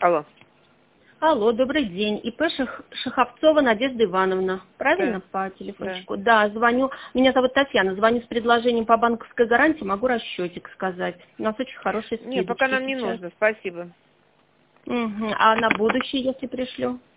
Алло. Алло, добрый день. ИП Шаховцова Надежда Ивановна. Правильно, Да. по телефончику? Да, звоню. Меня зовут Татьяна. Звоню с предложением по банковской гарантии. Могу расчетик сказать. У нас очень хорошие скидочки. Нет, пока нам не сейчас. нужно, спасибо. А на будущее, если пришлю?